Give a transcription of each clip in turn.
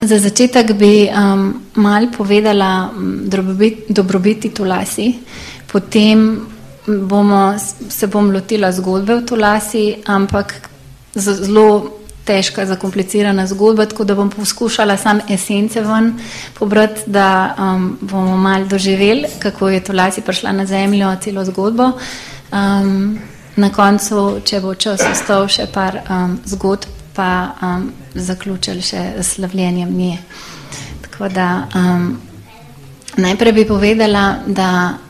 Za začetek bi malo povedala dobrobiti tulasi, potem se bom lotila zgodbe v tulasi, ampak zelo težka, zakomplicirana zgodba, tako da bom poskušala sam esence ven pobrati, da bomo malo doživeli, kako je tulasi prišla na zemljo, celo zgodbo. Na koncu, če bo čas ostal, še par zgodb, pa zaključili še s slavljenjem nje. Tako da najprej bi povedala, da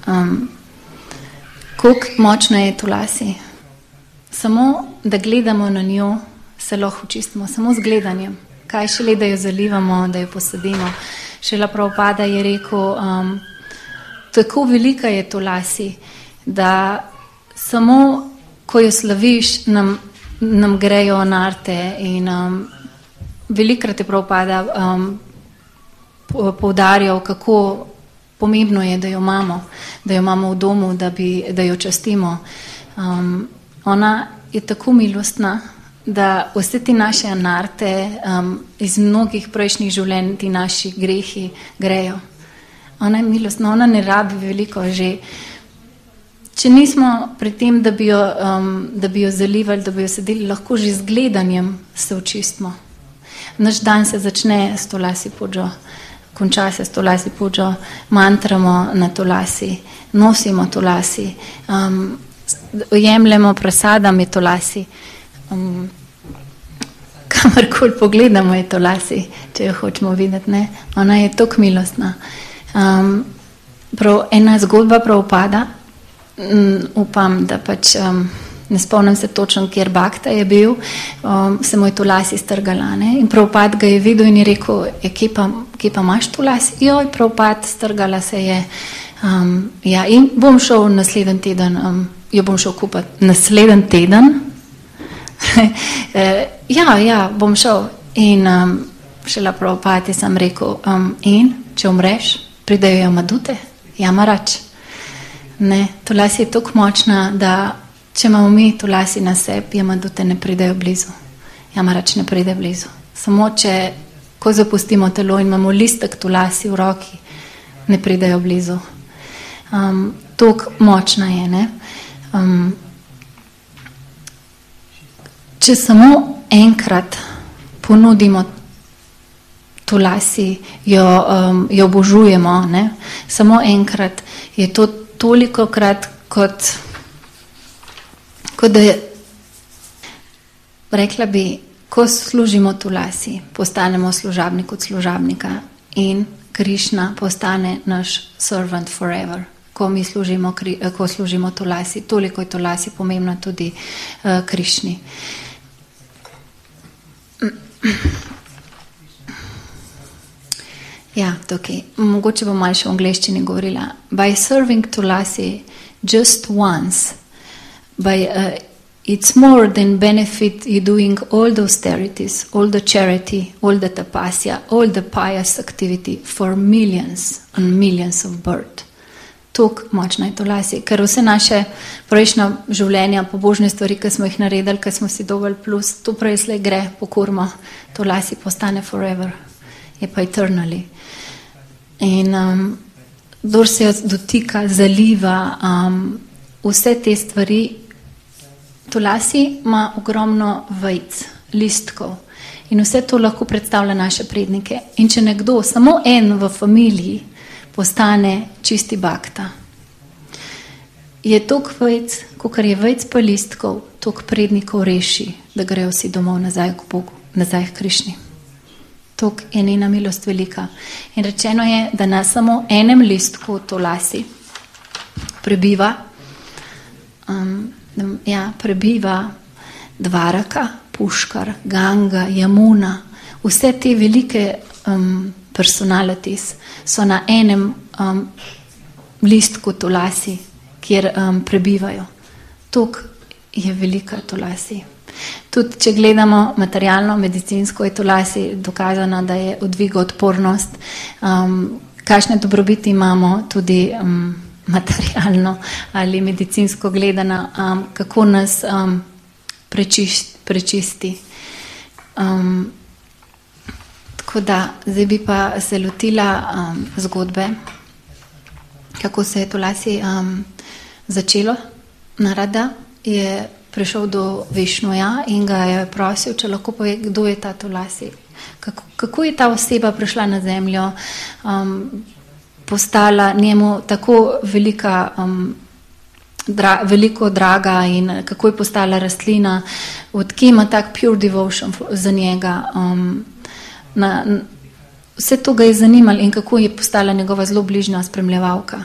koliko močna je tulasi. Samo, da gledamo na njo, se lahko očistimo, samo z gledanjem. Kaj šele, da jo zalivamo, da jo posadimo. Šela Prabhupada je rekel, tako velika je tulasi, da samo, ko jo slaviš, nam grejo narte in velikrat je Prabhupada poudarjal, kako pomembno je, da jo imamo v domu, da jo častimo. Ona je tako milostna, da vse ti naše narte iz mnogih prejšnjih življenj, ti naši grehi grejo. Ona je milostna, ona ne rabi veliko že. Če nismo pri tem, da bi jo zalivali, da bi jo sedeli, lahko že z gledanjem se očistimo. Naš dan se začne s tulasi puđo, konča se s tulasi puđo, mantramo na tulasi, nosimo tulasi, jemljemo prasadami tulasi, kamorkoli pogledamo je tulasi, če jo hočemo videti, ne? Ona je tako milostna. Ena zgodba Prabhupada, upam, da pač ne spomnim se točno, kjer Bhakta je bil, se mu je tulasi strgala, ne? In Prabhupada ga je videl in je rekel, kje pa imaš tulasi? Joj, Prabhupada, strgala se je. Ja, in bom šel naslednji teden, jo bom šel kupati naslednji teden. Ja, bom šel. In šela Prabhupada je sam rekel, in če umreš, pridejo Yamadute, Yamarač. Ne, tulasi je tako močna, da če imamo mi tulasi na sebi, Yamadute ne pridejo blizu. Yamarač ne pride blizu. Samo ko zapustimo telo in imamo listek tulasi v roki, ne pridejo blizu. Tako močna je, ne. Če samo enkrat ponudimo tulasi, jo obožujemo, ne, samo enkrat, je to toliko krat, kot da je, rekla bi, ko služimo tulasi, postanemo služabnik od služabnika in Krišna postane naš servant forever. Ko služimo tulasi, toliko je tulasi pomembna tudi Krišni. Ja, tukaj. Mogoče bom malo še v angleščini govorila. By serving tulasi just once, it's more than benefit you doing all the austerities, all the charity, all the tapasya, all the pious activity for millions and millions of birth. Tok močna je tulasi, ker vse naše prejšnja življenja, pobožne stvari, ki smo jih naredili, ki smo si dobili plus, to prej slej gre po kurmo. Tulasi postane forever, je pa eternally. In kdor se jo dotika, zaliva, vse te stvari, tulasi ima ogromno vejc, listkov in vse to lahko predstavlja naše prednike. In če nekdo, samo en v familiji, postane čisti bhakta, je tok vejc, kakor je vejc pa listkov, tok prednikov reši, da grejo vsi domov nazaj k Bogu, nazaj k Krišni. Tok je njena milost velika. In rečeno je, da na samo enem listku tulasi prebiva Dvaraka, Puškar, Ganga, Jamuna, vse te velike personalities so na enem listku tulasi, kjer prebivajo. Tok je velika tulasi. Tudi, če gledamo materialno, medicinsko, je tulasi dokazano, da je odviga odpornost. Kakšne dobrobiti imamo tudi materialno ali medicinsko gledano, kako nas prečisti. Tako Tako da, zdaj bi pa se lotila zgodbe, kako se je Tulasi začelo. Narada je prišel do Višnuja in ga je prosil, če lahko pove, kdo je ta Tulasi. Kako je ta oseba prišla na zemljo, postala njemu tako veliko draga in kako je postala rastlina, odkje ima tak pure devotion za njega. Vse to ga je zanimalo in kako je postala njegova zelo bližnja spremljevalka.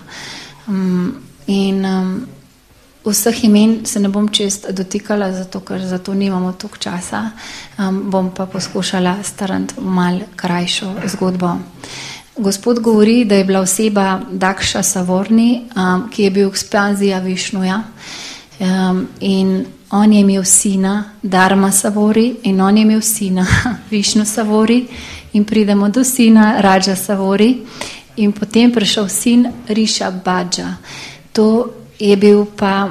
Vseh imen se ne bom čest dotikala, zato ker za to nimamo toliko časa, bom pa poskušala starati malo krajšo zgodbo. Gospod govori, da je bila oseba Daksha Savorni, ki je bil ekspanzija Višnuja, in on je imel sina Dharma Savori in on je imel sina Višnu Savori in pridemo do sina Raja Savori in potem prišel sin Riša Badža. To je bil pa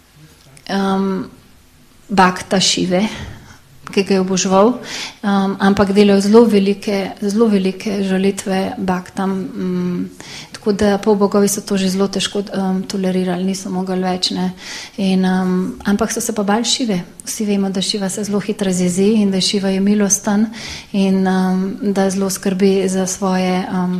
Bhakta Šive, ki ga je oboževal, ampak delal zelo velike žalitve Bhaktam, tako da polbogovi so to že zelo težko tolerirali, niso mogli več, ne. Ampak so se pa bali Šive. Vsi vemo, da Šiva se zelo hitro zjezi in da Šiva je milosten in da zelo skrbi za svoje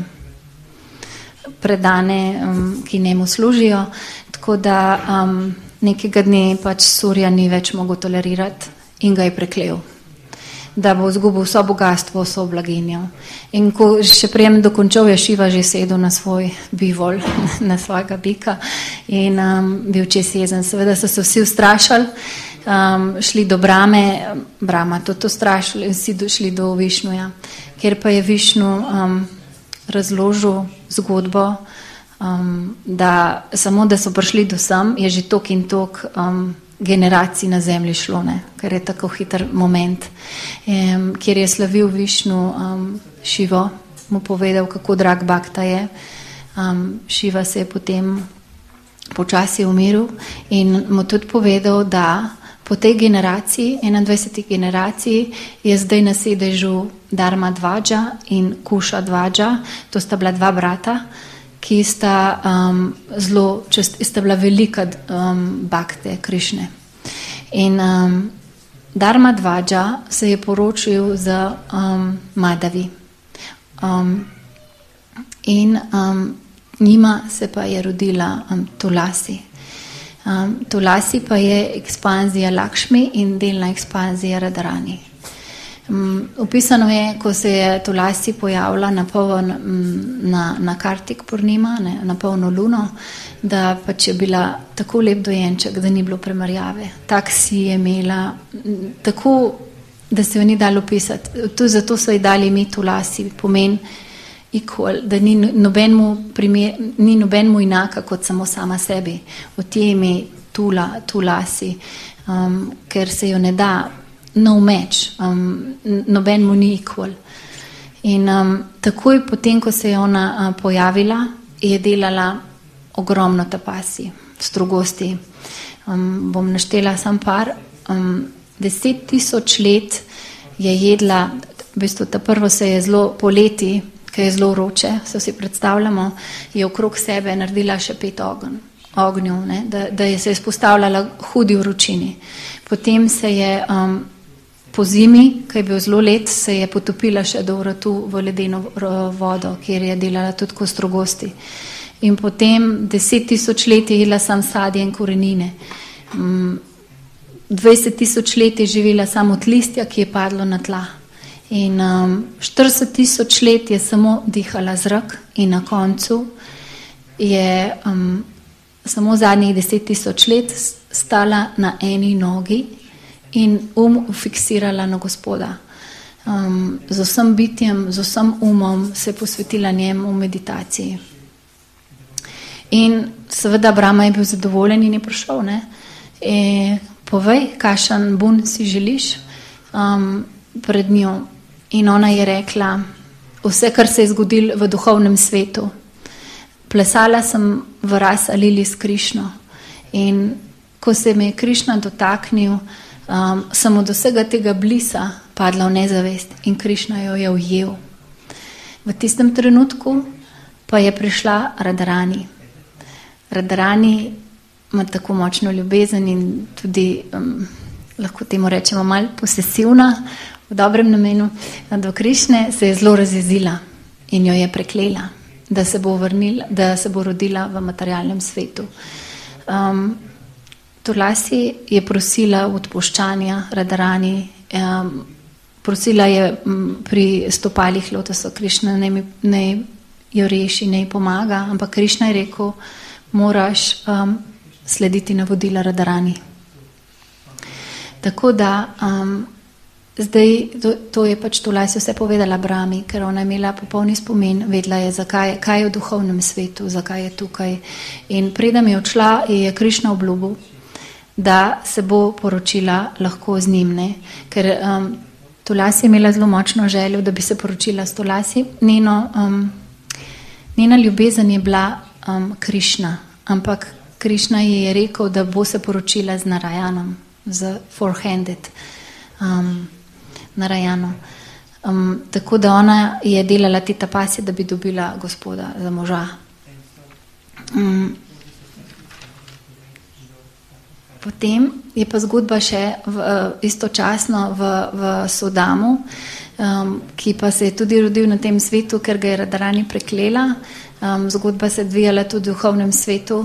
predane, ki njemu služijo. Tako da nekega dne pač Surja ni več mogel tolerirati in ga je preklel, da bo izgubil vso bogatstvo, vso blaginjo. In ko še prijem dokončal, je Šiva že sedel na svoj bivol, na svojega bika in bil čez jezen. Seveda so se vsi ustrašali, šli do Brama to strašili in vsi šli do Višnuja, kjer pa je Višnu razložil zgodbo, da samo da so prišli do sem, je že tok in tok generacij na zemlji šlo, ne? Ker je tako hiter moment, kjer je slavil Višnu Šivo, mu povedal, kako drag Bhakta je. Šiva se je potem počasi umiril in mu tudi povedal, da po tej generaciji, 21. generaciji, je zdaj na sedežu Dharma Dvaja in Kusha Dvaja, to sta bila dva brata, ki sta bila velika Bhakte Krišne. In Dharma Dvaja se je poročil z Madhavi. In njima se pa je rodila Tulasi. Tulasi pa je ekspanzija Lakšmi in delna ekspanzija Radharani. Opisano je, ko se je Tulasi pojavila na Kartik Purnima, na polno luno, da pač je bila tako lep dojenček, da ni bilo primerjave. Tak si je imela, tako, da se jo ni dalo opisati. Zato so ji dali ime Tulasi, pomen equal, da ni nobenmu enaka kot samo sama sebi. Od je ime Tulasi, ker se jo ne da, no match, nobenmu ni equal. In takoj potem, ko se je ona pojavila, je delala ogromno tapasi, strogosti. Bom naštela sam par. 10,000 let je jedla, v bistvu ta prvo se je zelo poleti, ki je zelo vroče, se vsi predstavljamo, je okrog sebe naredila še 5 ognjev, da je se izpostavljala hudi vročini. Potem se je po zimi, ki je bil zelo let, se je potopila še do vratu v ledeno vodo, kjer je delala tudi ko strogosti. In potem 10,000 let je jedla sam sadje in korenine. 20,000 let je živela samo od listja, ki je padlo na tla. In 40,000 let je samo dihala zrak in na koncu je samo zadnjih 10,000 let stala na eni nogi in fiksirala na Gospoda. Z vsem bitjem, z vsem umom se posvetila njemu v meditaciji. In seveda Brahma je bil zadovoljen in je prišel, ne? Povej, kakšen bun si želiš pred njo. In ona je rekla, vse, kar se je zgodilo v duhovnem svetu. Plesala sem v Rasa Lili s Krišno in ko se me je Krišna dotaknil, sem od vsega tega blisa padla v nezavest in Krišna jo je ujel. V tistem trenutku pa je prišla Radharani. Radharani ima tako močno ljubezen in tudi, lahko temu rečemo, malo posesivna, v dobrem namenu, do Krišne, se je zelo razjezila in jo je preklela, da se bo rodila v materialnem svetu. Tulasi je prosila odpuščanja Radharani, prosila je pri stopalih lotosa Krišne, naj jo reši, naj pomaga, ampak Krišna je rekel, moraš slediti navodila Radharani. Tako da zdaj to je pač Tulasi vse povedala Brahmi, ker ona je imela popolni spomin, vedela je, kaj je v duhovnem svetu, zakaj je tukaj. In preden je odšla, je Krišna obljubil, da se bo poročila lahko z njim, ne? Ker Tulasi je imela zelo močno željo, da bi se poročila s Tulasi. Njena ljubezen je bila Krišna, ampak Krišna ji je rekel, da bo se poročila z Narayanom, z four-handed Narayano. Tako da ona je delala te tapasje, da bi dobila Gospoda za moža. Potem je pa zgodba še istočasno v Sodamu, ki pa se je tudi rodil na tem svetu, ker ga je Radharani preklela. Zgodba se je odvijala tudi v duhovnem svetu,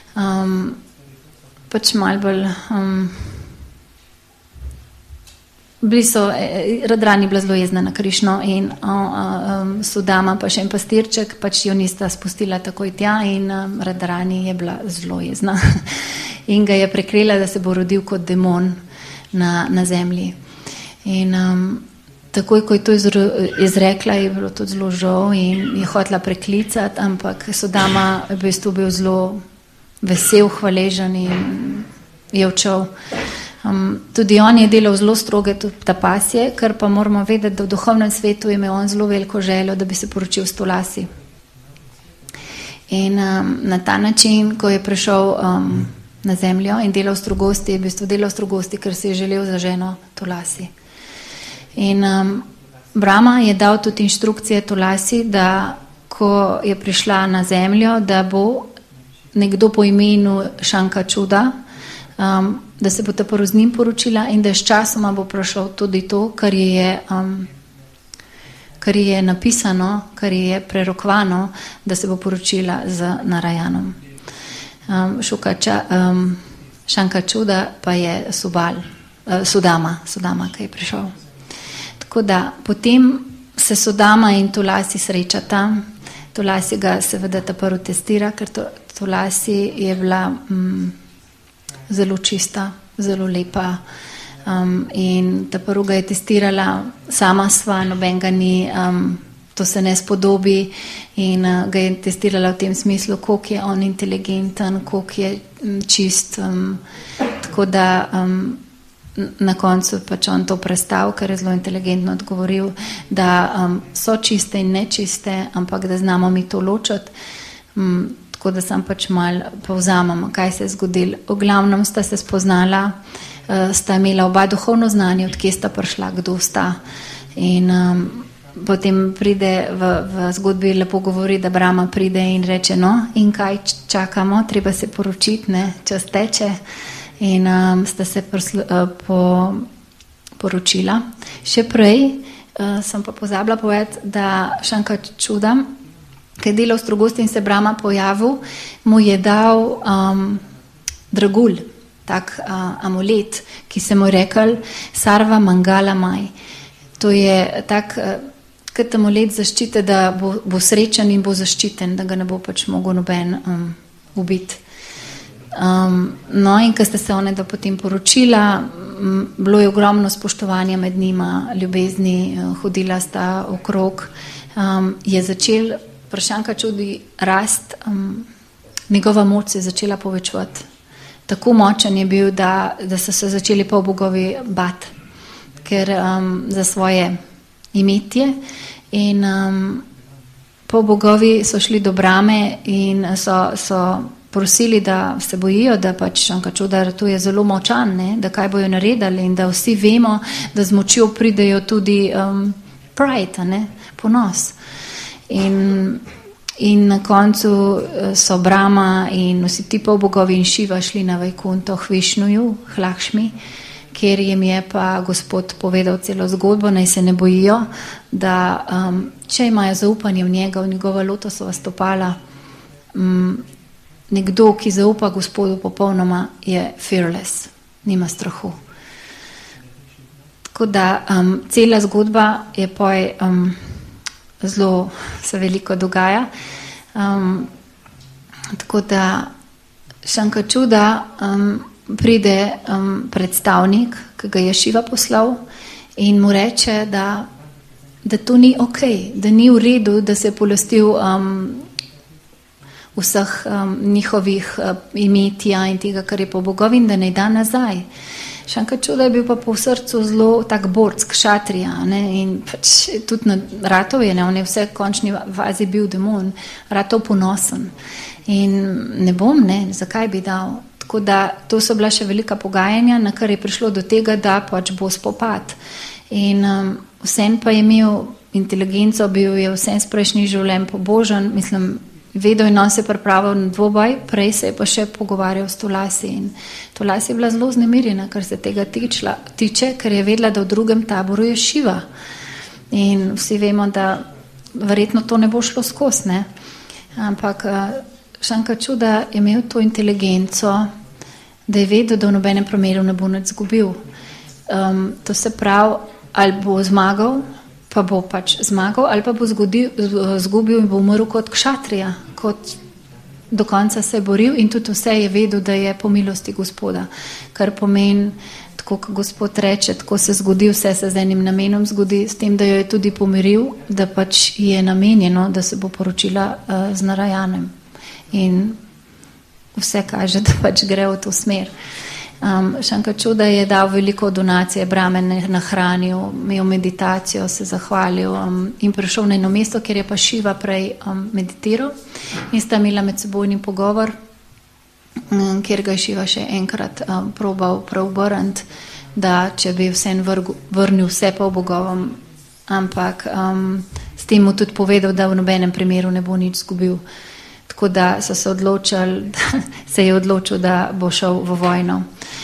pač malo bolj Radharani bila zelo jezna na Krišno in Sudama pa še en pastirček, pač jo nista spustila takoj tja in Radharani je bila zelo jezna in ga je preklela, da se bo rodil kot demon na zemlji. In takoj, ko je to izrekla, je bilo to zelo žal in je hotela preklicati, ampak Sudama v bistvu bil zelo vesel, hvaležen in je odšel. Tudi on je delal zelo stroge tapasje, kar pa moramo vedeti, da v duhovnem svetu je imel on zelo veliko željo, da bi se poročil s Tulasi. In na ta način, ko je prišel na zemljo in delal strogosti, je v bistvu delal strogosti, ker si je želel za ženo Tulasi. In Brahma je dal tudi inštrukcije Tulasi, da ko je prišla na zemljo, da bo nekdo po imenu Šankačuda, da se bo ta z njim poročila in da s časoma bo prišel tudi to, kar je napisano, kar je prerokovano, da se bo poročila z Narayanom. Šankačuda pa je Sudama, ki je prišel. Tako da potem se Sudama in Tulasi srečata. Tulasi ga seveda ta prvo testira, ker Tulasi je bila zelo čista, zelo lepa in ta prvo ga je testirala, sama sva, noben ga ni, to se ne spodobi in ga je testirala v tem smislu, koliko je on inteligenten, koliko je čist, tako da na koncu pač on to prestal, ker je zelo inteligentno odgovoril, da so čiste in nečiste, ampak da znamo mi to ločiti. Tako da sem pač malo povzamem, kaj se je zgodilo. V glavnem sta se spoznala, sta imela oba duhovno znanje, odkje sta prišla, kdo sta. In potem pride v zgodbi, lepo govori, da Brahma pride in reče, no, in kaj čakamo, treba se poročiti, ne, čas teče. In sta se poročila. Še prej sem pa pozabila povedati, da Šankačuda, ki je delal strogosti in se Brahma pojavil, mu je dal dragulj, tak amulet, ki se mu je rekel Sarva Mangala Maj. To je tak kot amulet zaščite, da bo srečen in bo zaščiten, da ga ne bo pač mogel noben ubiti. No, in ko sta se one da potem poročila, bilo je ogromno spoštovanja med njima, ljubezni, hodila sta okrog, je začel pri Šankačudi rast, njegova moč se je začela povečevati. Tako močen je bil, da so se začeli pa bogovi bati, ker za svoje imetje in pa bogovi so šli do Brahme in so prosili, da se bojijo, da pač Šankačuda tu je zelo močan, ne, da kaj bojo naredili in da vsi vemo, da z močjo pridejo tudi pride, ne, ponos. In na koncu so Brahma in vsi ti polbogovi in Šiva šli na Vajkunto k Višnuju, k Lakšmi, kjer jim je pa Gospod povedal celo zgodbo, naj se ne bojijo, da če imajo zaupanje v njega, v njegova lotosova stopala, nekdo, ki zaupa Gospodu popolnoma, je fearless, nima strahu. Tako da cela zgodba je poj zelo se veliko dogaja. Tako da Šankačuda pride predstavnik, ki ga je Šiva poslal in mu reče, da to ni okej, da ni v redu, da se je polastil vseh njihovih imetja in tega, kar je po bogovi, in da ne da nazaj. Šankačuda je bil pa po srcu zelo tak borc, kšatrija, ne, in pač tudi na ratov je, ne, on je vse končni fazi bil demon, ratov ponosen. In ne bom, ne, zakaj bi dal? Tako da to so bila še velika pogajanja, na kar je prišlo do tega, da pač bo spopad. In vsem pa je imel inteligenco, bil je vsem s prejšnjih življenj pobožen, mislim, vedel in on se pripravil na dvoboj, prej se je pa še pogovarjal s Tulasi. In Tulasi je bila zelo znemirjena, kar se tega tiče, ker je vedela, da v drugem taboru je Šiva. In vsi vemo, da verjetno to ne bo šlo skozi, ne. Ampak Šankačuda je imel to inteligenco, da je vedel, da v nobenem primeru ne bo nič izgubil. To se pravi, ali bo zmagal, pa bo pač zmagal, ali pa bo izgubil in bo umrl kot kšatrija, kot do konca se je boril in tudi vse je vedel, da je po milosti Gospoda. Kar pomeni, tako kot Gospod reče, tako se zgodi, vse se z enim namenom zgodi, s tem, da jo je tudi pomiril, da pač je namenjeno, da se bo poročila z Narajanem. In vse kaže, da pač gre v to smer. Šankačuda je dal veliko donacije, Brahme nahranil, imel meditacijo, se zahvalil in prišel na eno mesto, kjer je pa Šiva prej meditiral in sta imela med sebojni pogovor, kjer ga je Šiva še enkrat probal preobrniti, da če bi vsem vrnil vse pa bogovom, ampak s tem mu tudi povedal, da v nobenem primeru ne bo nič izgubil. Tako da so se odločili, se je odločil, da bo šel v vojno.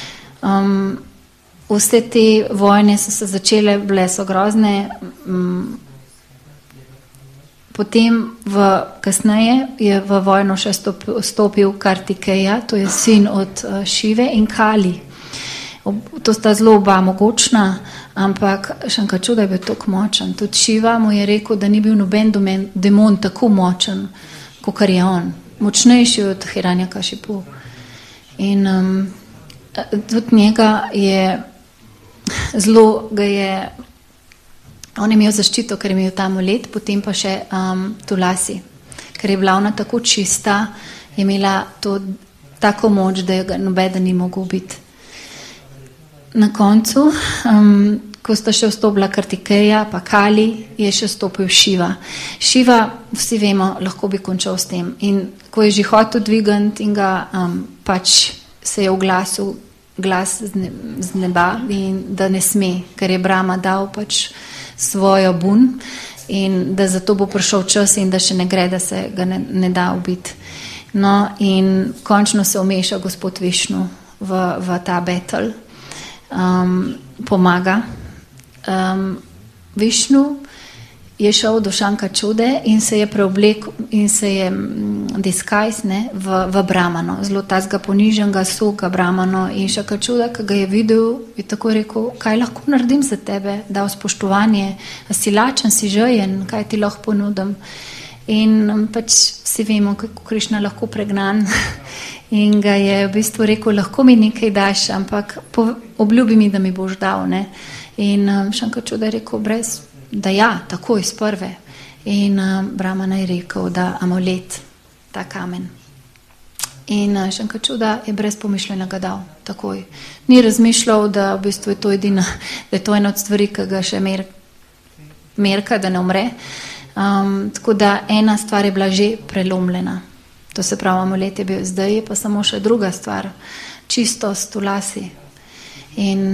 Vse te vojne so se začele, bile so grozne. Potem kasneje je v vojno še stopil Kartikeja, to je sin od Šive, in Kali. To sta zelo oba mogočna, ampak Šankačuda je bil tako močen. Tudi Šiva mu je rekel, da ni bil noben demon tako močen, kot je on, močnejši od Hiranyakashipu. In tudi njega je zelo, on je imel zaščito, ker je imel ta amulet, potem pa še Tulasi, ker je bila ona tako čista, je imela to tako moč, da je nobeden ni mogel biti. Na koncu, ko sta še vstopila Kartikeja, pa Kali, je še vstopil Šiva. Šiva, vsi vemo, lahko bi končal s tem. In ko je že hotel dvigant in ga pač se je oglasil glas z neba, in da ne sme, ker je Brahma dal pač svojo bun in da zato bo prišel čas in da še ne gre, da se ga ne da ubiti. No, in končno se umeša Gospod Višnu v ta battle. Pomaga. Višnu je šel do Šankačude in se je preoblekel in se je disguise v Brahmano, zelo tazga poniženega suga Brahmano, in Šankačuda, ki ga je videl, je tako rekel, kaj lahko naredim za tebe, dal spoštovanje, si lačen, si žejen, kaj ti lahko ponudim. In pač vsi vemo, kako Krišna lahko pregnan. In ga je v bistvu rekel, lahko mi nekaj daš, ampak obljubi mi, da mi boš dal, ne. In Šankačuda je rekel, da ja, takoj iz prve. In Brahmana je rekel, da amulet, ta kamen. In Šankačuda je brez pomišljenega dal, takoj. Ni razmišljal, da v bistvu je to edina, da je to ena od stvari, ki ga še merka, da ne umre. Tako da ena stvar je bila že prelomljena. To se pravi, amulet je bil, zdaj je pa samo še druga stvar, čistost Tulasi. In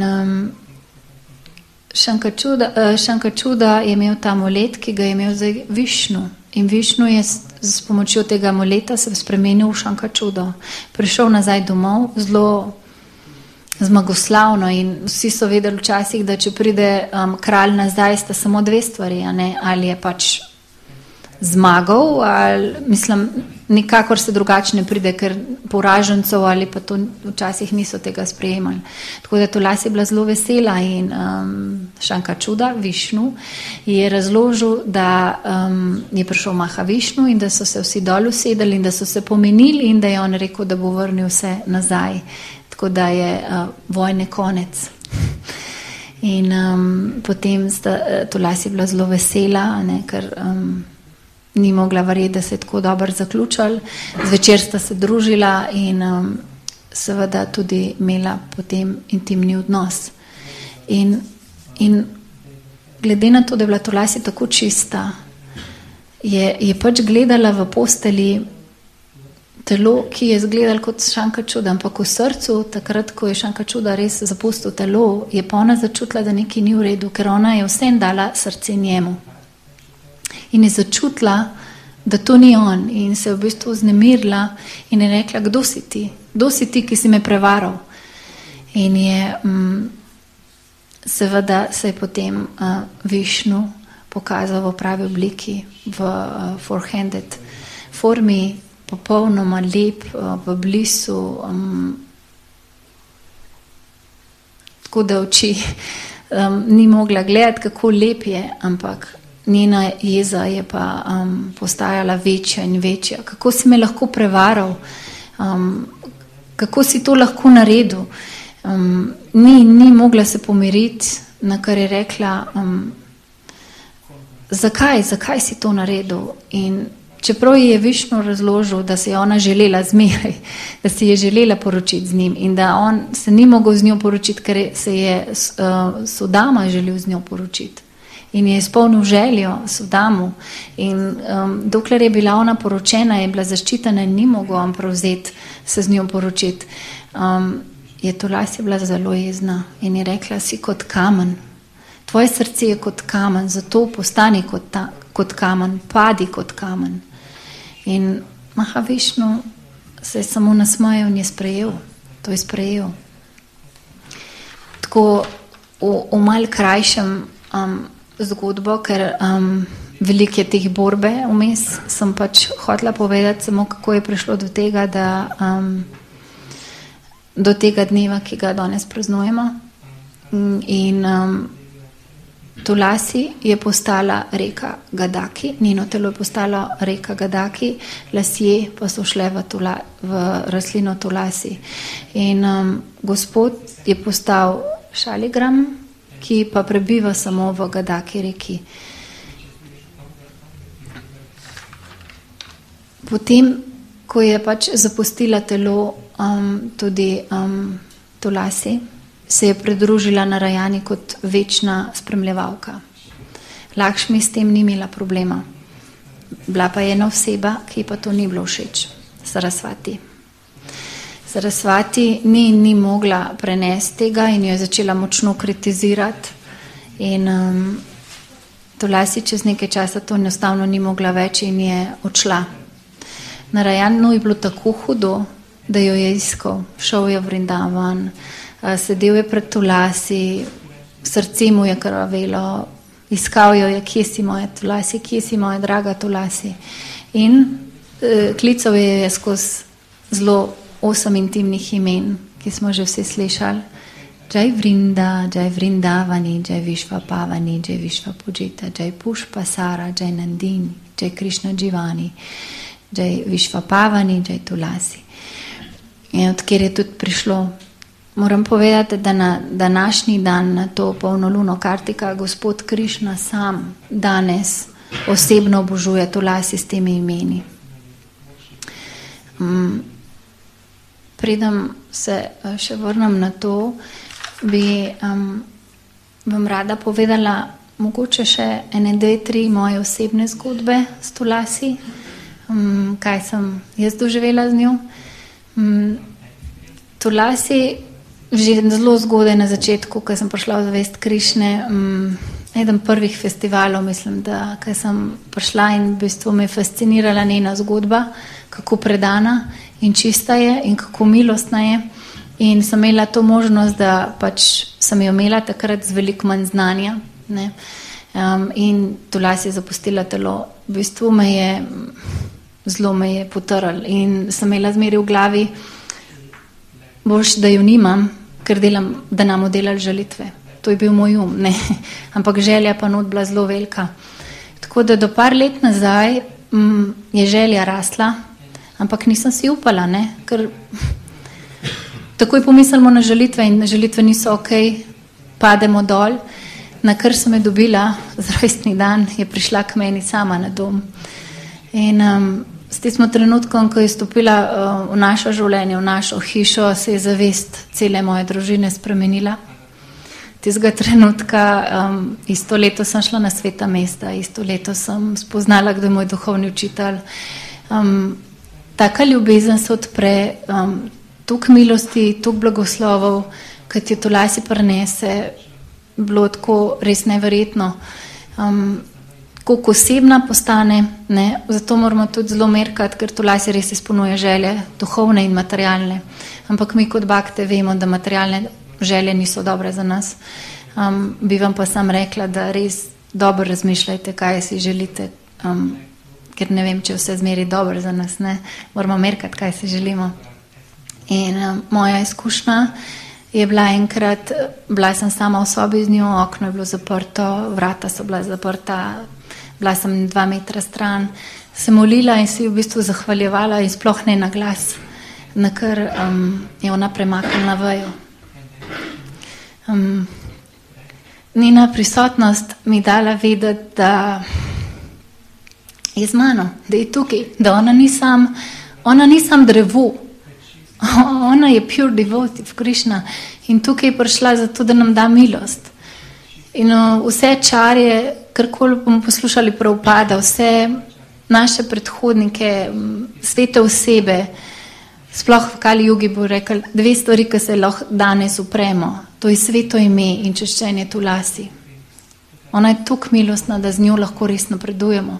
Šankačuda je imel ta amulet, ki ga je imel zdaj Višnu. In Višnu je s pomočjo tega amuleta se spremenil v Šankačudo. Prišel nazaj domov, zelo zmagoslavno, in vsi so vedeli včasih, da če pride kralj nazaj, sta samo dve stvari, a ne? Ali je pač zmagal, ali, mislim, nikakor se drugače ne pride, ker poražencev ali pa to včasih niso tega sprejemali. Tako da Tulasi je bila zelo vesela in Šankačuda, Višnu, je razložil, da je prišel Mahavišnu in da so se vsi dol usedeli in da so se pomenili in da je on rekel, da bo vrnil vse nazaj. Tako da je vojne konec. In potem Tulasi je bila zelo vesela, ne, ker ni mogla verjeti, da se je tako dobro zaključil. Zvečer sta se družila in seveda tudi imela potem intimni odnos. In glede na to, da je bila Tulasi tako čista, je pač gledala v posteli telo, ki je izgledalo kot Šankačuda, ampak v srcu, takrat, ko je Šankačuda res zapustil telo, je pa ona začutila, da nekaj ni v redu, ker ona je vsem dala srce njemu. In je začutila, da to ni on, in se je v bistvu vznemirila in je rekla, kdo si ti? Kdo si ti, ki si me prevaral? In je seveda se je potem Višnu pokazal v pravi obliki, v four-handed formi, popolnoma lep, v blisu, tako da oči ni mogla gledati, kako lep je, ampak njena jeza je pa postajala večja in večja. Kako si me lahko prevaral? Kako si to lahko naredil? Ni mogla se pomiriti, na kar je rekla, zakaj si to naredil? In čeprav je Višnu razložil, da se je ona želela zmeraj, da si je želela poročiti z njim in da on se ni mogel z njo poročiti, ker se je Sudama želel z njo poročiti. In je izpolnil željo Sudamu. In dokler je bila ona poročena, je bila zaščitena in ni mogel on prevzeti se z njo poročiti. Je Tulasi bila zelo jezna in je rekla, si kot kamen. Tvoje srce je kot kamen, zato postani kot kamen, padi kot kamen. In Mahavišnu se je samo nasmejal in je sprejel. To je sprejel. Tako v malo krajšem zgodbo, ker veliko je teh borbe vmes, sem pač hotela povedati samo, kako je prišlo do tega, do tega dneva, ki ga danes praznujemo. In Tulasi je postala reka Gadaki, njeno telo je postalo reka Gadaki, lasje pa so šle v rastlino Tulasi. In Gospod je postal Šaligram, ki pa prebiva samo v Gadaki reki. Potem, ko je pač zapustila telo tudi Tulasi, se je pridružila Narayani kot večna spremljevalka. Lakšmi s tem ni imela problema. Bila pa ena oseba, ki pa to ni bilo všeč. Sarasvati. Sarasvati ni mogla prenesti tega in jo je začela močno kritizirati. In Tulasi čez nekaj časa to enostavno ni mogla več in je odšla. Narayanu je bilo tako hudo, da jo je iskal. Šel je v Vrindavan, sedel je pred Tulasi, srce mu je krvavelo, iskal jo je, kje si moja Tulasi, kje si moja draga Tulasi. In klical je skozi zelo 8 intimnih imen, ki smo že vsi slišali. Jai Vrinda, Jai Vrindavani, Jai Vishvapavani, Jai Vishvapujita, Jai Pushpasara, Jai Nandini, Jai Krishna Jivani, Jai Vishvapavani, Jai Tulasi. In odkjer je tudi prišlo. Moram povedati, da na današnji dan, na to polno luno Kartika, Gospod Krišna sam danes osebno obožuje Tulasi s temi imeni. Preden se še vrnem na to, bi vam rada povedala mogoče še 1, 2, 3 moje osebne zgodbe s Tulasi, kaj sem jaz doživela z njo. Tulasi že zelo zgodaj na začetku, ko sem prišla v zvest Krišne, eden prvih festivalov, mislim, da ko sem prišla in v bistvu me je fascinirala njena zgodba, kako predana in čista je in kako milostna je. In sem imela to možnost, da pač sem jo imela takrat z veliko manj znanja, ne. In Tulasi je zapustila telo. V bistvu zelo me je potrl in sem imela zmeraj v glavi, boš, da jo nimam, ker delam, da nam delali žalitve. To je bil moj ne. Ampak želja pa not bila zelo velika. Tako da do par let nazaj je želja rasla, ampak nisem si upala, ne, ker takoj pomislimo na žalitve in na žalitve niso okej, pademo dol. Na kar sem je dobila za rojstni dan, je prišla k meni sama na dom. In s tistim trenutkom, ko je stopila v našo življenje, v našo hišo, se je zavest cele moje družine spremenila. Tistega trenutka, isto leto sem šla na sveta mesta, isto leto sem spoznala, kdo je moj duhovni učitelj. Taka ljubezen se odpre, toliko milosti, toliko blagoslovov, ki ti Tulasi prinese, bilo tako res neverjetno. Koliko osebna postane, ne, zato moramo tudi zelo merkati, ker Tulasi res izpolnjuje želje, duhovne in materialne. Ampak mi kot bakte vemo, da materialne želje niso dobre za nas. Bi vam pa sam rekla, da res dobro razmišljajte, kaj si želite, ker ne vem, če vse zmeri dobro za nas, ne. Moramo merkati, kaj si želimo. In moja izkušnja je bila enkrat, bila sem sama v sobi z njo, okno je bilo zaprto, vrata so bila zaprta, bila sem 2 metra stran, se molila in si v bistvu zahvaljevala in sploh ne na glas, na kar je ona premaknila vejo. Njena prisotnost mi dala vedeti, da je z mano, da je tukaj, da ona ni sam drevo, ona je pure devotive Krishna in tukaj je prišla zato, da nam da milost. In vse čarje, karkoli bomo poslušali Prabhupada, vse naše predhodnike, svete osebe, sploh v Kali Jugi bo rekel 2 stvari, ki se lahko danes upremo. To je sveto ime in češčenje Tulasi. Ona je toliko milostna, da z njo lahko res napredujemo.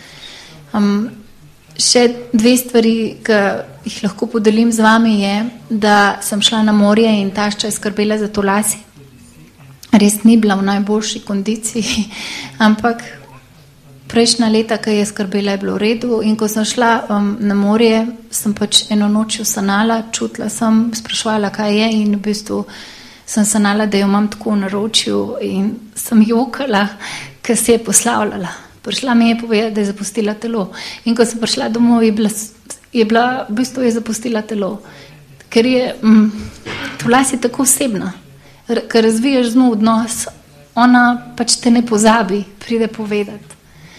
Še 2 stvari, ki jih lahko podelim z vami, je, da sem šla na morje in tašča je skrbela za Tulasi. Res ni bila v najboljši kondiciji, ampak prejšnja leta, ki je skrbela, je bilo v redu. In ko sem šla na morje, sem pač eno noč sanala, čutila sem, sprašvala, kaj je in v bistvu sem sanala, da jo imam tako v naročju in sem jokala, ker se je poslavljala. Prišla mi je povedati, da je zapustila telo. In ko sem prišla domov, je bila v bistvu je zapustila telo. Ker je Tulasi tako osebna, ker razvijaš z njo odnos, ona pač te ne pozabi, pride povedati.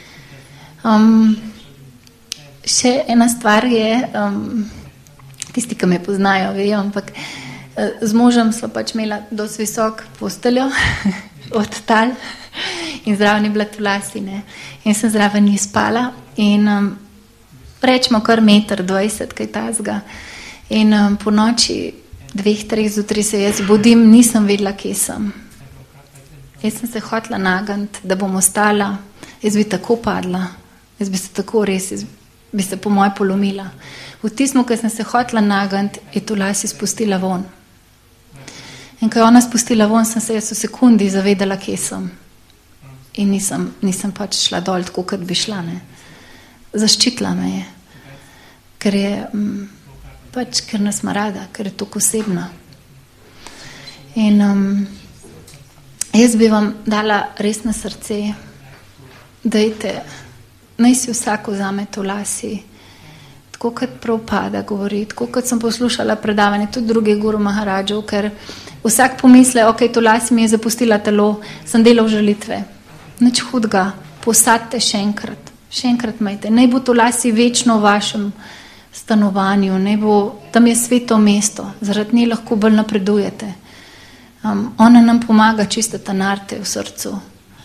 Še ena stvar je, tisti, ki me poznajo, vejo, ampak z možem sva pač imela dosti visok posteljo od tal in zraven je bila Tulasi, ne. In sem zraven nje spala in rečemo kar 1,20 m, kaj tazga. In po noči 2-3 zjutraj se jaz budim, nisem vedela, kje sem. Jaz sem se hotela nagniti, da bom ostala, jaz bi tako padla, jaz bi se tako res, bi se po moje polomila. V tistem, ko sem se hotela nagniti, je Tulasi spustila von. In ko je ona spustila von, sem se jaz v sekundi zavedala, kje sem. In nisem pač šla dol, tako kot bi šla, ne. Zaščitila me je, ker je pač, ker nas ima rada, ker je tako osebna. In jaz bi vam dala res na srce, dajte, naj si vsak vzame Tulasi, tako kot Prabhupada govori, tako kot sem poslušala predavanje, tudi drugi Guru Maharadžev, ker vsak pomisle, ok, Tulasi mi je zapustila telo, sem delal žalitve. Nič hudega, posadite še enkrat majte. Naj bo Tulasi večno v vašem stanovanju, naj bo, tam je sveto mesto, zaradi nje lahko bolj napredujete. Ona nam pomaga čistiti narte v srcu.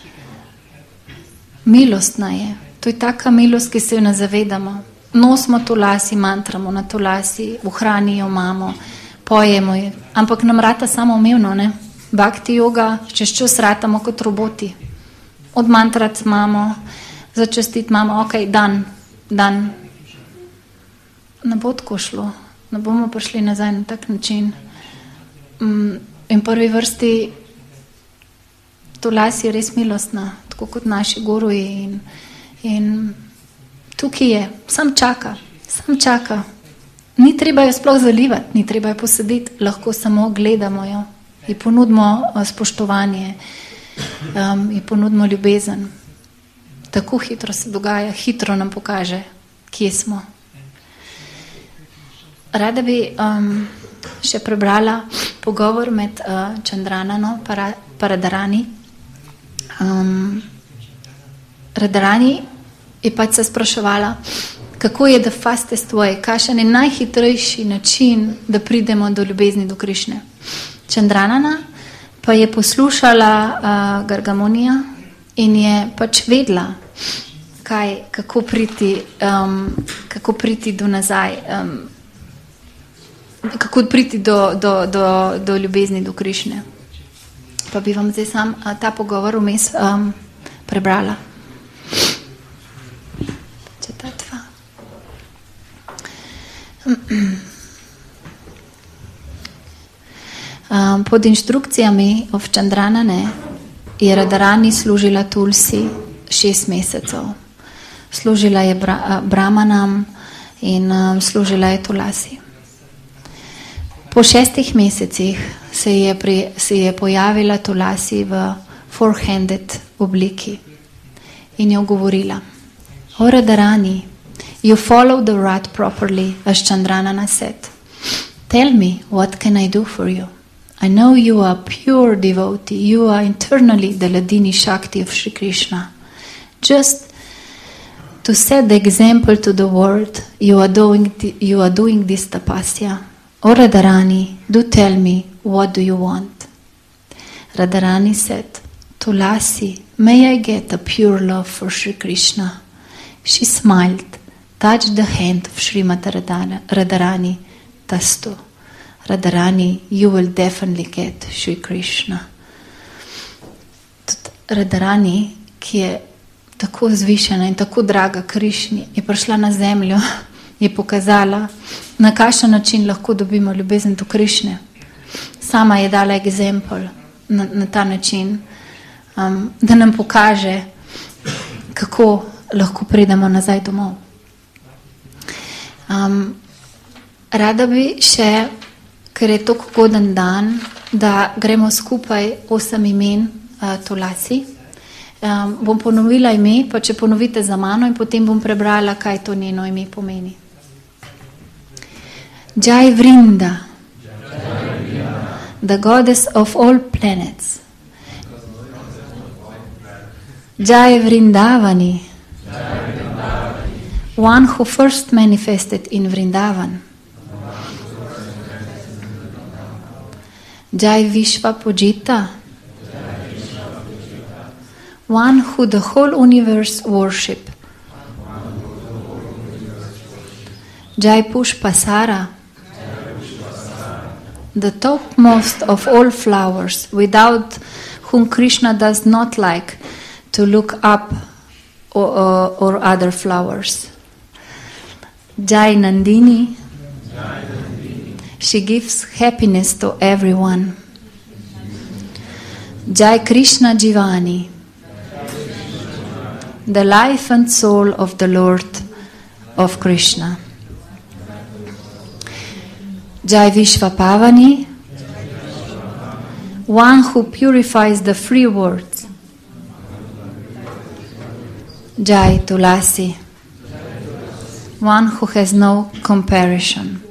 Milostna je, to je taka milost, ki se jo ne zavedamo. Nosimo Tulasi, mantramo na Tulasi, v hrani jo imamo, pojemo je, ampak nam rata samoumevno, ne? Bhakti yoga, čez čas ratamo kot roboti. odmantrat mamo, začastit mamo, ok, dan. Ne bo tako šlo, ne bomo prišli nazaj na tak način. In prvi vrsti Tulasi je res milostna, tako kot naši guruji in tukaj je, sam čaka. Ni treba jo sploh zalivati, ni treba jo posaditi, lahko samo gledamo jo, ji ponudimo spoštovanje, ji ponudimo ljubezen. Tako hitro se dogaja, hitro nam pokaže, kje smo. Rada bi še prebrala pogovor med Chandranano pa Radharani. Radharani je pač se spraševala, kako je the fastest way, kakšen je najhitrejši način, da pridemo do ljubezni do Krišne. Chandranana pa je poslušala Gargamonija in je pač vedela, kako priti do nazaj, kako priti do ljubezni do Krišne. Pa bi vam zdaj sam ta pogovor vmes prebrala. Pod inštrukcijami of Chandranane je Radharani služila Tulsi 6 mesecev. Služila je Brahmanam in služila je Tulasi. Po 6 mesecih se je pojavila Tulasi v four-handed obliki in jo govorila: O Radharani, you follow the rat properly, as Chandranana said. Tell me, what can I do for you? I know you are pure devotee. You are internally the Ladini Shakti of Sri Krishna. Just to set the example to the world, you are doing this tapasya. O Radharani, do tell me, what do you want? Radharani said, Tulasi, may I get a pure love for Sri Krishna? She smiled, touched the hand of Srimati Radharani. Tastu. Radharani, you will definitely get Sri Krishna. Radharani, ki je tako zvišena in tako draga Krišni, je prišla na zemljo, je pokazala, na kakšen način lahko dobimo ljubezen do Krišne. Sama je dala egzempel na ta način, da nam pokaže, kako lahko pridemo nazaj domov. Rada bi še, ker je tako ugoden dan, da gremo skupaj 8 imen Tulasi. Bom ponovila ime, pa če ponovite za mano in potem bom prebrala, kaj to njeno ime pomeni. Jai Vrinda, the goddess of all planets. Jai Vrindavani, one who first manifested in Vrindavan. Jai Vishva Pujita, one who the whole universe worship. Jai Pushpasara, the topmost of all flowers, without whom Krishna does not like to look up or other flowers. Jai Nandini, she gives happiness to everyone. Jai Krishna Jivani, the life and soul of the Lord of Krishna. Jai Vishvapavani, one who purifies the free words. Jai Tulasi, one who has no comparison.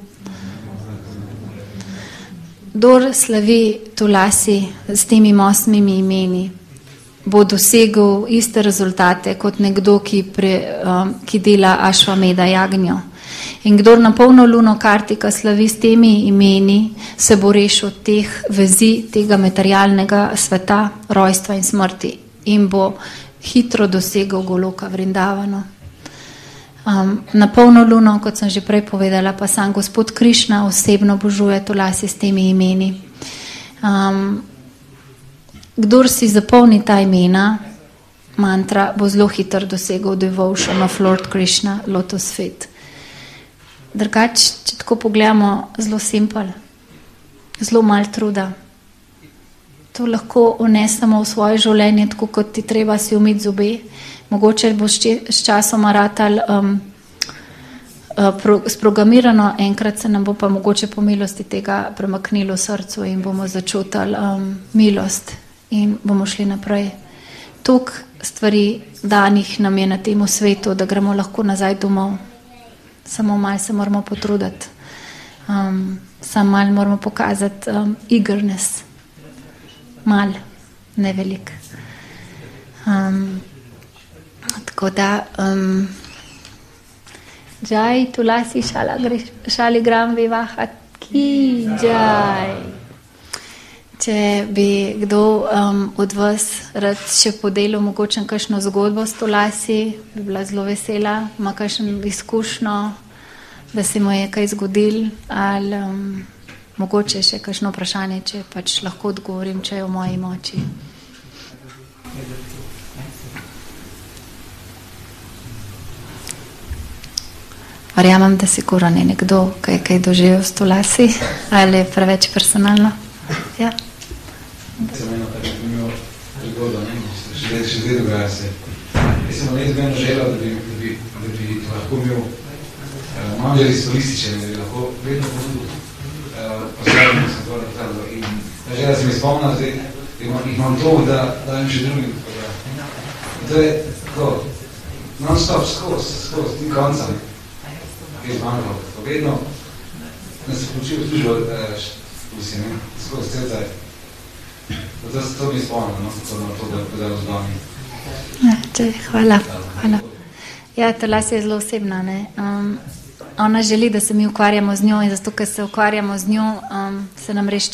Kdor slavi Tulasi s temi 8 imeni, bo dosegel iste rezultate kot nekdo, ki dela Ašvameda jagnjo. In kdor na polno luno Kartika slavi s temi imeni, se bo rešil teh vezi, tega materialnega sveta, rojstva in smrti in bo hitro dosegel Goloka Vrindavano. Na polno luno, kot sem že prej povedala, pa sam gospod Krišna osebno obožuje Tulasi s temi imeni. Kdor si zapolni ta imena, mantra bo zelo hitro dosegel devotion of Lord Krishna, lotus feet. Drugače, če tako pogledamo, zelo simpel, zelo malo truda. To lahko unesemo v svoje življenje, tako kot ti treba si umiti zobe. Mogoče bo s časoma ratal sprogramirano, enkrat se nam bo pa mogoče po milosti tega premaknilo v srcu in bomo začutili milost in bomo šli naprej. Toliko stvari danih nam je na tem svetu, da gremo lahko nazaj domov. Samo malo se moramo potruditi. Samo malo moramo pokazati eagerness. Mal, ne velik. Tako da Jai Tulasi Shaligram Vivahat ki Jai. Če bi kdo od vas rad še podelil mogoče kakšno zgodbo s Tulasi, bi bila zelo vesela, ima kakšno izkušnjo, da se mu je kaj zgodil, ali mogoče še kakšno vprašanje, če pač lahko odgovorim, če je v moji moči. Verjamem, da sigurno je nekdo kaj doživel s Tulasi, ali je preveč personalno. Ja. Sem eno tako imel prigodo, še zdaj dogaja se. Jaz sem izmeno želel, da bi lahko imel manželi solističe, da bi lahko vedno pozdravljeno sem to napravljal. In želel sem izpomnil, da jih imam to, da dajem še drugim. To je tako, non-stop, skozi, tim koncem, ki je zmanjkal. Vedno nas se počil službo vsi, skozi cel zdaj. To bi spomnil, to da vzdomi. Hvala. Ja, Tulasi je zelo osebna. Ona želi, da se mi ukvarjamo z njo in zato, ker se ukvarjamo z njo, se nam res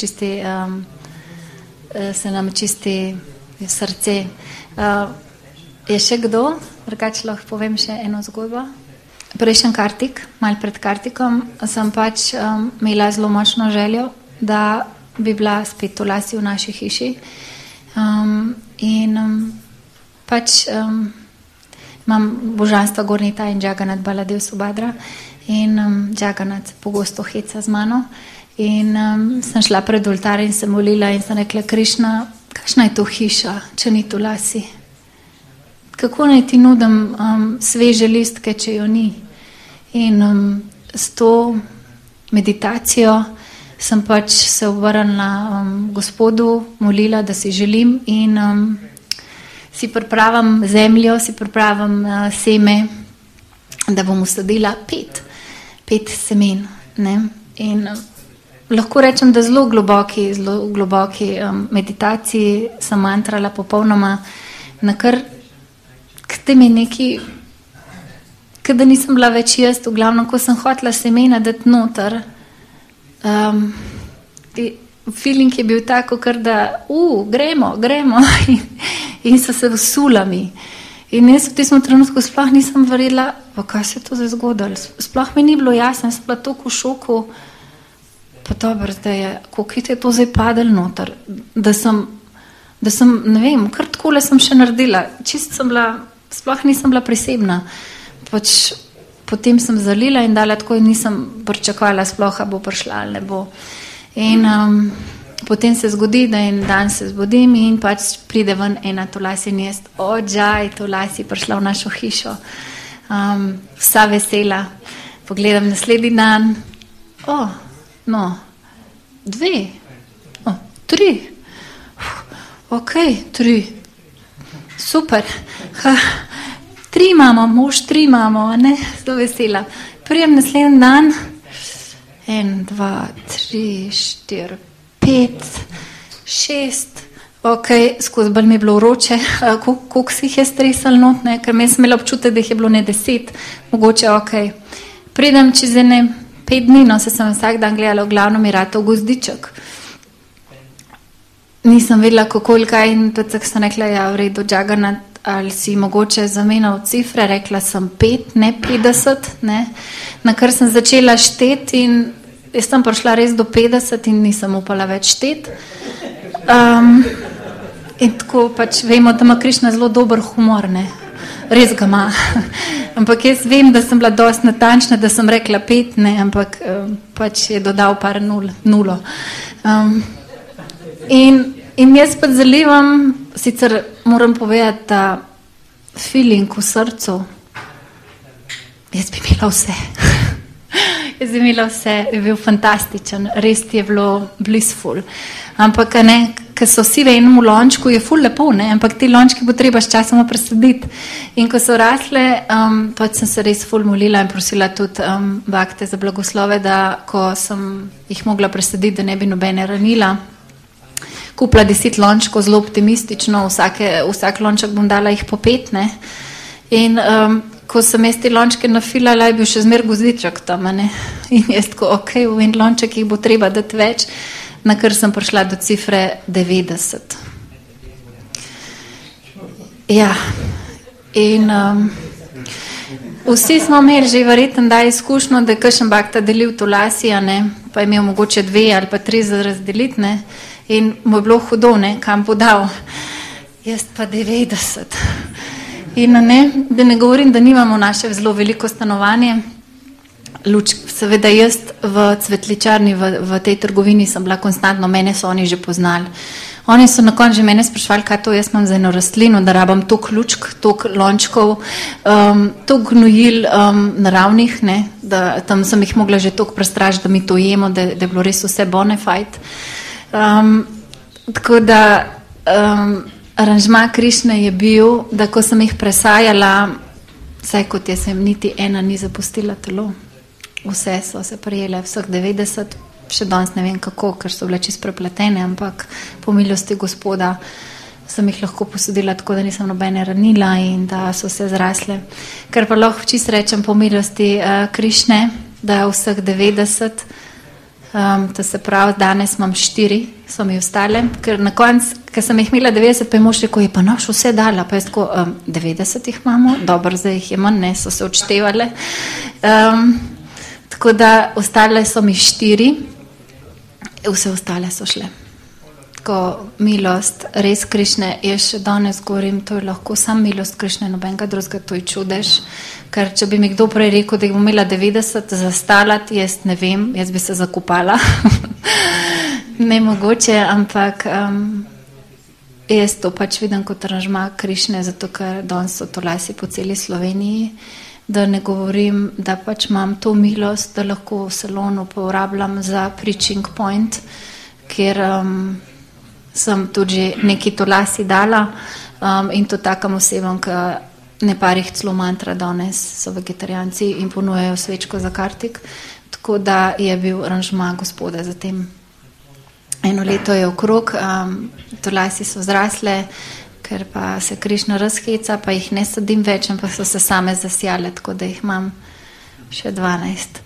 čisti srce. Je še kdo? Drugače lahko povem še eno zgodbo. Prejšnji Kartik, malo pred Kartikom, sem pač imela zelo močno željo, da bi bila spet Tulasi v naši hiši. Pač imam božanstva Gornita in Jagannath Baladev Subhadra in Jagannath pogosto heca z mano in sem šla pred oltar in se molila in sem rekla, Krišna, kakšna je to hiša, če ni Tulasi? Kako naj ti nudim sveže listke, če jo ni? In s to meditacijo sem pač se obrnila Gospodu, molila, da si želim in si pripravim zemljo, si pripravim seme, da bom usadila 5 semen. Ne? In lahko rečem, da zelo globoki meditaciji sem mantrala popolnoma, na kar k mi neki, kada nisem bila več jaz, v glavnem, ko sem hotela semena dati noter, feeling je bil tako, kar da gremo in so se vsula mi. In jaz v tistem trenutku sploh nisem verjela, kaj se je to zdaj zgodilo. Sploh mi ni bilo jasno, sem bila toliko v šoku, pa dobro, da je, koliko je to zdaj padel noter, da sem, ne vem, kar takole sem še naredila, čist sem bila, sploh nisem bila prisebna. Pač potem sem zalila in dala tako in nisem pričakovala sploh, bo prišla ali ne bo. In potem se zgodi, da en dan se zbudim in pač pride ven ena Tulasi in jaz, Jai, Tulasi prišla v našo hišo. Vsa vesela. Pogledam naslednji dan, 2, 3, ok, 3, super, 3 imamo, mož 3 imamo, ne, zelo vesela. Prijem naslednji dan, 1, 2, 3, 4, 5, 6, ok, skozi bolj mi je bilo vroče, koliko si jih je stresal not, ne, ker mi sem imela občutek, da jih je bilo ne 10, mogoče ok. Pridem čez 5 dni, no, se sem vsak dan gledala, v glavno mi ratov gozdiček. Nisem vedela, kako ali kaj in tudi sem rekla, ja, v redu, Jagannath, ali si mogoče zamenjal cifre, rekla sem 5, ne 50, ne, na kar sem začela šteti in jaz sem prišla res do 50 in nisem upala več šteti. In tako pač vemo, da ima Krišna zelo dober humor, ne. Res ga ima. Ampak jaz vem, da sem bila dosti natančna, da sem rekla 5, ne, ampak pač je dodal par nulo. In jaz pa zalivam, sicer moram povedati, da feeling v srcu, jaz bi imela vse. Jaz bi imela vse, je bil fantastičen, res je bilo blissful. Ampak ne, ker so vsi v enem lončku, je ful lepo, ne, ampak ti lončki bo treba sčasoma presaditi. In ko so rasle, pač sem se res ful molila in prosila tudi bakte za blagoslove, da ko sem jih mogla presaditi, da ne bi nobene ranila, kupila 10 lončkov, zelo optimistično, vsak lonček bom dala jih po 5, ne. In ko sem jaz te lončke nafilala, je bil še zmer gozdiček tam, ne. In jaz tako, okej, v en lonček jih bo treba dati več, na kar sem prišla do cifre 90. Ja, in vsi smo imeli že verjetno da izkušnjo, da je kakšen bakta delil to lasija, ne, pa je imel mogoče 2 ali pa 3 za razdeliti, ne, in mu je bilo hudo, ne, kam bo dal. Jaz pa 90. In ne, da ne govorim, da nimamo naše zelo veliko stanovanje. Seveda jaz v cvetličarni, v tej trgovini sem bila konstantno, mene so oni že poznali. Oni so na koncu že mene sprašvali, kaj to jaz imam za eno rastlino, da rabam toliko lučk, toliko lončkov, toliko gnojil naravnih, ne, da tam sem jih mogla že toliko prestražiti, da mi to jemo, da je bilo res vse bonafide. Tako da aranžma Krišne je bil, da ko sem jih presajala, saj kot jaz sem niti ena ni zapustila telo. Vse so se prijele, vseh 90, še danes ne vem kako, ker so bile čisto prepletene, ampak po milosti Gospoda sem jih lahko posodila tako, da nisem nobene ranila in da so se zrasle. Ker pa lahko čisto rečem po milosti Krišne, da vseh 90, to se pravi, danes imam 4, so mi ostale, ker na koncu, ker sem jih imela 90, pa je mož rekel, je pa naš vse dala, pa je tako, 90 jih imamo, dobro, zdaj jih je manj, ne, so se odštevale. Tako da ostale so mi 4, vse ostale so šle. Tako milost, res Krišne, jaz še danes govorim, to je lahko sam milost Krišne, nobenega drugega, to je čudež, ker če bi mi kdo prej rekel, da jih bom imela 90 zastalati, jaz ne vem, jaz bi se zakupala. Nemogoče, ampak jaz to pač vidim kot aranžma Krišne, zato ker danes so to lasi po celi Sloveniji, da ne govorim, da pač imam to milost, da lahko v salonu uporabljam za preaching point, kjer sem tudi že neki to lasi dala in to takim osebam, ki ne parih celo mantra danes so vegetarijanci in ponujajo svečko za Kartik, tako da je bil aranžma Gospoda za tem. Eno leto je okrog, to lasi so zrasle, ker pa se Krišna razheca, pa jih ne sadim več, ampak so se same zasijale, tako da jih imam še 12.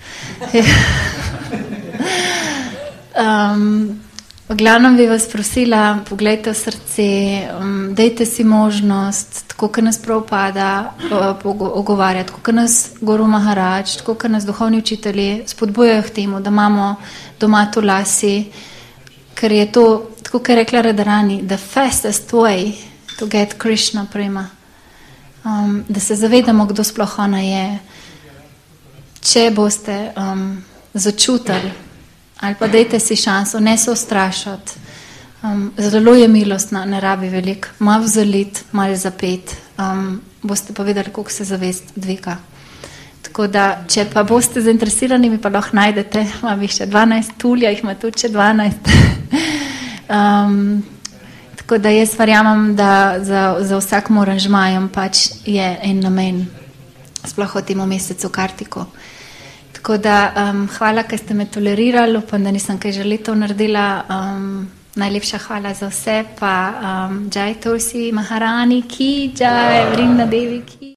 V glavnem bi vas prosila, poglejte v srce, dejte si možnost, tako kot nas prav pada ogovarjati, tako kot nas Guru Maharaj, tako kot nas duhovni učitelji spodbujajo k temu, da imamo doma to lasi, ker je to, tako kot je rekla Radharani, the fastest way to get Krishna prema. Da se zavedamo, kdo sploh ona je. Če boste začutili, ali pa dejte si šanso, ne se ustrašati. Zelo je milostna, ne rabi veliko. Malo vzaliti, malo zapeti. Boste pa videli, koliko se zavest dviga. Tako da, če pa boste zainteresirani, mi pa lahko najdete, imam jih še 12, Tulja jih ima tudi še 12. Tako da jaz verjamem, da za vsakim aranžmajem pač je en namen, sploh v tem mesecu Kartiku. Tako da hvala, ker ste me tolerirali, upam, da nisem kaj žalitev naredila. Najlepša hvala za vse, pa Jai Tulsi Maharani ki, Jai Vrinda Devi ki.